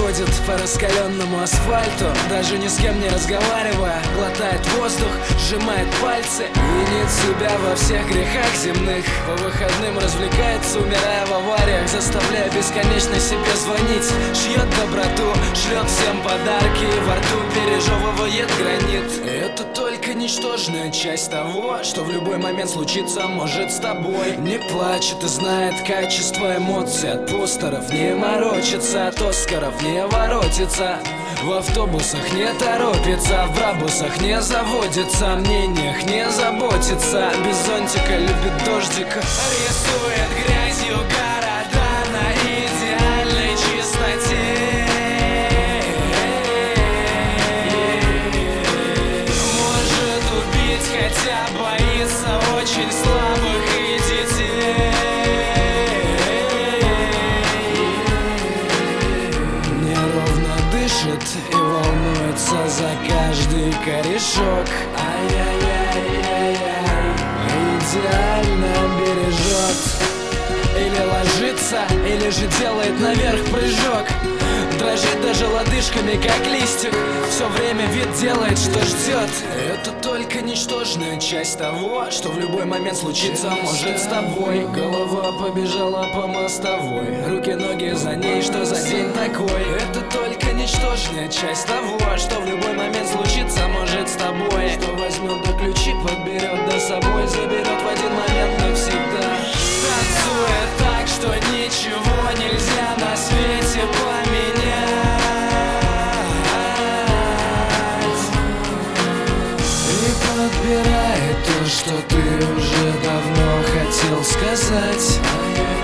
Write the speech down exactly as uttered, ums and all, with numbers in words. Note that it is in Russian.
ходит по раскаленному асфальту, даже ни с кем не разговаривая, глотает воздух, сжимает пальцы, винит себя во всех грехах земных. По выходным развлекается, умирая в авариях, заставляя бесконечно себе звонить. Шьет доброту, шлет всем подарки, во рту пережевывает гранит. И это только ничтожная часть того, что в любой момент случится может с тобой. Не плачет и знает качество эмоций, от постеров не морочится, от Оскаров не воротится, в автобусах не торопится, в брабусах не заводится, о мнениях не заботится, без зонтика любит дождик, рисует грязью города на идеальной чистоте. Может убить, хотя боится очень слабых и детей. Неровно дышит и волнуется за каждый корешок. Ай-яй-яй-яй-яй, идеально бережет. Или ложится, или же делает наверх прыжок. Дрожит даже лодыжками, как листик, все время вид делает, что ждет. Это только ничтожная часть того, что в любой момент случится может с тобой. Голова побежала по мостовой, руки-ноги за ней, что за день такой. Это только ничтожная часть того, что в любой момент случится может с тобой. Что возьмет до ключи, подберет до собой, заберет в один момент навсегда. Танцует так, что ничего нельзя на свете поменять. И подбирает то, что ты уже давно хотел сказать.